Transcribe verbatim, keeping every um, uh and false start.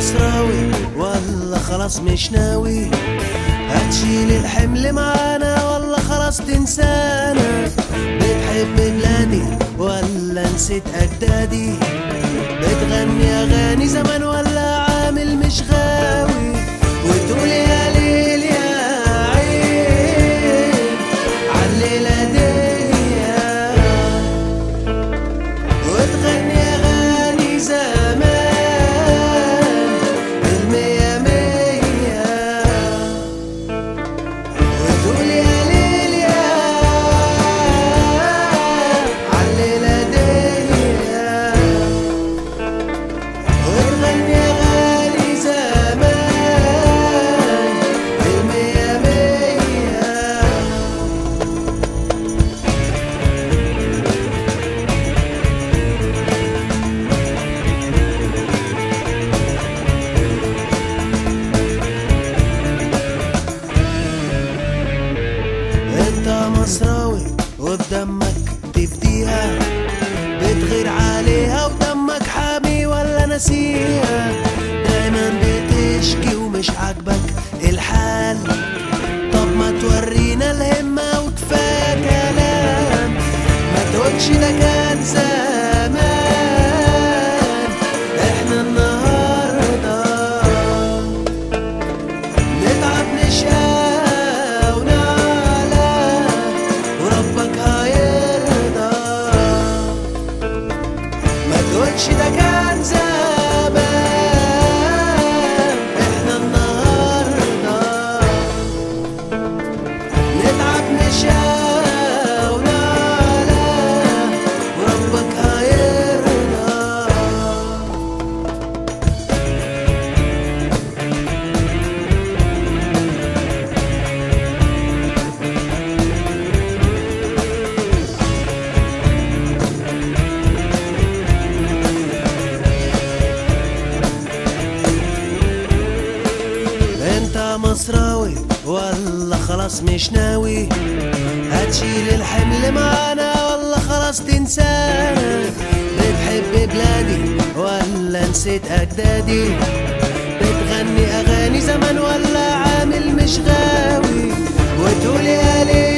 مصراوي والله خلاص مش ناوي هتشيل الحمل معانا والله خلاص تنسانا؟ بتحب بلادي ولا نسيت أجدادي؟ بتغني أغاني زمان ولا عامل مش غاوي؟ وتقول يا ليل يا عين عالليلة دي، وتغني أغاني زمان المية مية، وتقول يا ليل يا عالليلة دي، وتغني أغاني زمان المية مية. انت مصراوي وبدمك تفديها، بتغير عليها ودمك حامي ولا نسيها؟ دايما بتشكي ومش عاجبك الحال، طب ما تورينا الهمة وكفاية كلام، ما تقولش ده كان زمان، احنا النهاردة نتعب نشقى ونعلى وربك هيرضى، ما تقولش ده كان زمان، احنا النهاردة نتعب نشقى ونعلى وربك هيرضى. انت مصراوي والله خلاص مش ناوي هتشيل الحمل معانا والله خلاص تنسانا؟ بتحب بلادي ولا نسيت أجدادي؟ بتغني أغاني زمان ولا عامل مش غاوي؟ وتقول يا ليل